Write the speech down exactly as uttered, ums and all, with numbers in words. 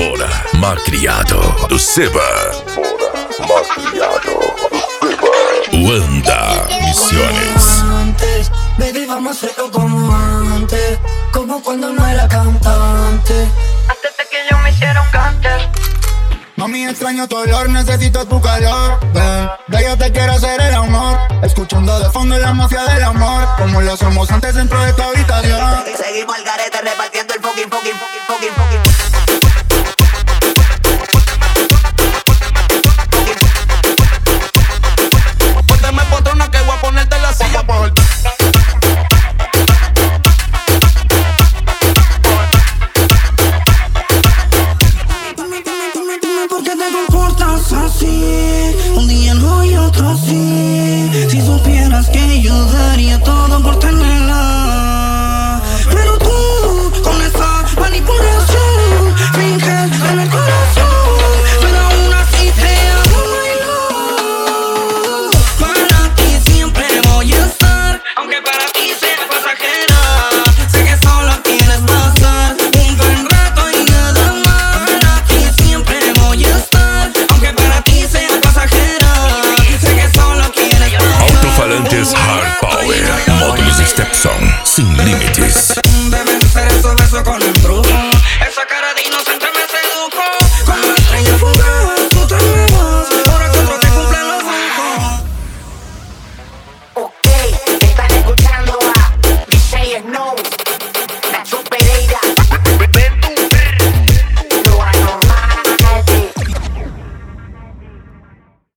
Bora, malcriado do Seba. Bora, malcriado do Seba. Wanda Misiones. Antes, baby, vamos a hacerlo como antes, como cuando no era cantante, antes de que yo me hiciera un cáncer. Mami, extraño tu olor, necesito tu calor. Ven, de yo te quiero hacer el amor. Escuchando de fondo la mafia del amor, como lo hacemos antes dentro de tu habitación. Seguimos al garete repartiendo el fucking, fucking, fucking, fucking, fucking. Pónteme patrona que voy a ponerte la silla por... Así, un día no y otro sí. Si supieras que yo daría todo por tenerla, pero tú con esa manipulación finges en el corazón, pero aún así te amo y no. Para ti siempre voy a estar, aunque para ti sea pasajera. Sé que solo quieres pasar un buen rato y nada más. Para ti siempre voy a estar, aunque para ti sea pasajera. Sé que solo quieres pasar. Alto-falantes Hard Power. Módulos Stepson. Sin límites.